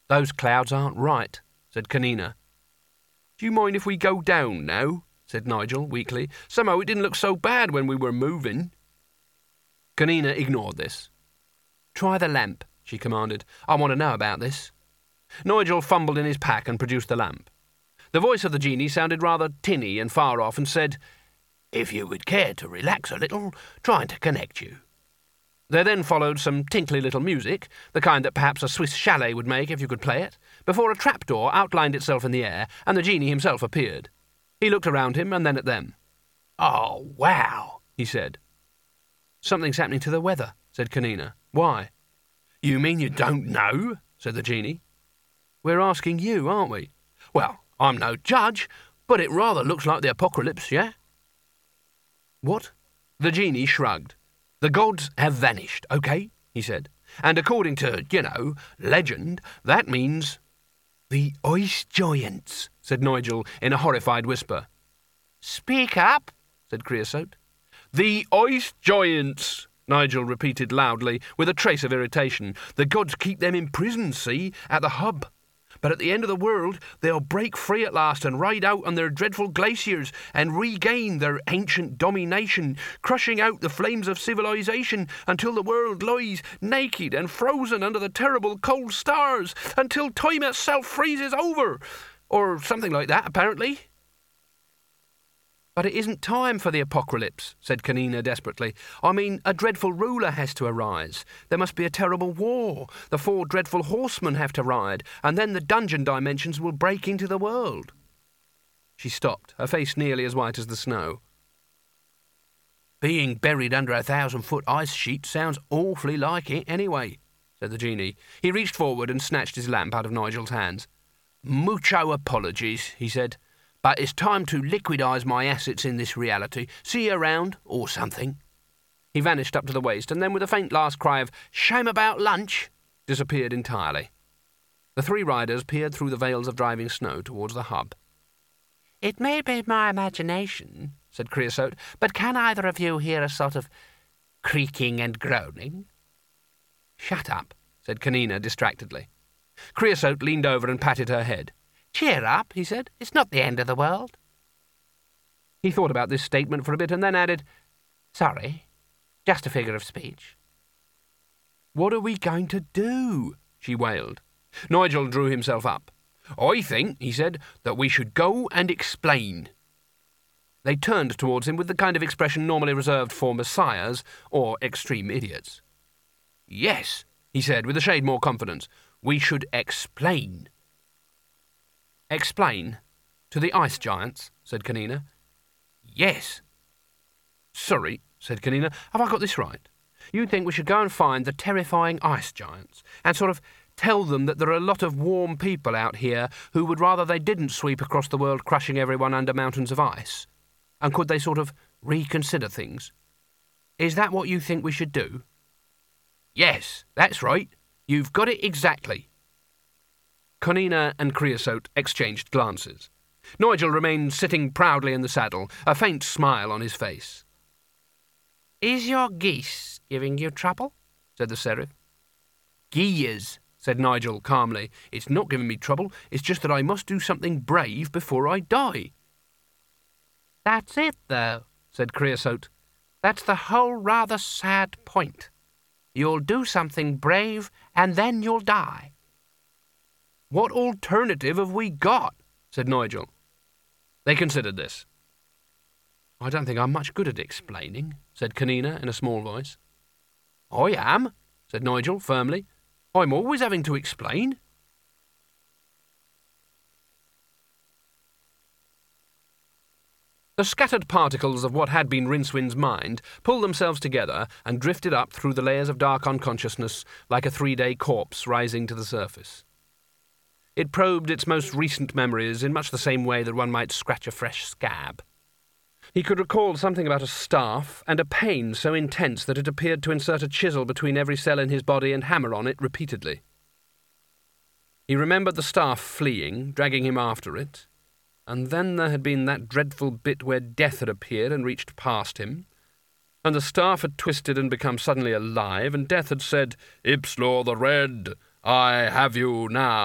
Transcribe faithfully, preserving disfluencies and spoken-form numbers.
"Those clouds aren't right," said Kanina. "Do you mind if we go down now?" said Nigel weakly. "Somehow it didn't look so bad when we were moving." Kanina ignored this. "Try the lamp," she commanded. "I want to know about this." Nigel fumbled in his pack and produced the lamp. The voice of the genie sounded rather tinny and far off and said, "If you would care to relax a little, trying to connect you." There then followed some tinkly little music, the kind that perhaps a Swiss chalet would make if you could play it, before a trapdoor outlined itself in the air and the genie himself appeared. He looked around him and then at them. "Oh, wow," he said. "Something's happening to the weather," said Kanina. "Why?" "You mean you don't know?" said the genie. "We're asking you, aren't we?" "Well, I'm no judge, but it rather looks like the apocalypse, yeah?" "What?" The genie shrugged. "The gods have vanished, okay?" he said. "And according to, you know, legend, that means—" "The ice giants," said Nigel in a horrified whisper. "Speak up," said Creosote. "The ice giants," Nigel repeated loudly, with a trace of irritation. "The gods keep them in prison, see, at the hub. But at the end of the world, they'll break free at last and ride out on their dreadful glaciers and regain their ancient domination, crushing out the flames of civilization until the world lies naked and frozen under the terrible cold stars, until time itself freezes over. Or something like that, apparently." "But it isn't time for the apocalypse," said Kanina desperately. "I mean, a dreadful ruler has to arise. There must be a terrible war. The four dreadful horsemen have to ride, and then the dungeon dimensions will break into the world." She stopped, her face nearly as white as the snow. "Being buried under a thousand-foot ice sheet sounds awfully like it anyway," said the genie. He reached forward and snatched his lamp out of Nigel's hands. "Mucho apologies," he said. "But it's time to liquidize my assets in this reality. See you around, or something." He vanished up to the waist, and then with a faint last cry of "Shame about lunch," disappeared entirely. The three riders peered through the veils of driving snow towards the hub. "It may be my imagination," said Creosote, "but can either of you hear a sort of creaking and groaning?" "Shut up," said Kanina distractedly. Creosote leaned over and patted her head. "Cheer up," he said. "It's not the end of the world." He thought about this statement for a bit and then added, "Sorry, just a figure of speech." "What are we going to do?" she wailed. Nigel drew himself up. "I think," he said, "that we should go and explain." They turned towards him with the kind of expression normally reserved for messiahs or extreme idiots. "Yes," he said with a shade more confidence, "we should explain." "Explain? To the ice giants?" said Kanina. "Yes." "Sorry," said Kanina, "have I got this right? You think we should go and find the terrifying ice giants and sort of tell them that there are a lot of warm people out here who would rather they didn't sweep across the world crushing everyone under mountains of ice? And could they sort of reconsider things? Is that what you think we should do?" "Yes, that's right. You've got it exactly." Kanina and Creosote exchanged glances. Nigel remained sitting proudly in the saddle, a faint smile on his face. "Is your geese giving you trouble?" said the Seraph. "Gears," said Nigel calmly. "It's not giving me trouble. It's just that I must do something brave before I die." "That's it, though," said Creosote. "That's the whole rather sad point. You'll do something brave, and then you'll die." "What alternative have we got?" said Nigel. They considered this. "I don't think I'm much good at explaining," said Kanina in a small voice. "I am," said Nigel firmly. "I'm always having to explain." The scattered particles of what had been Rincewind's mind pulled themselves together and drifted up through the layers of dark unconsciousness like a three-day corpse rising to the surface. It probed its most recent memories in much the same way that one might scratch a fresh scab. He could recall something about a staff and a pain so intense that it appeared to insert a chisel between every cell in his body and hammer on it repeatedly. He remembered the staff fleeing, dragging him after it, and then there had been that dreadful bit where death had appeared and reached past him, and the staff had twisted and become suddenly alive, and death had said, "Ipslor the Red, I have you now."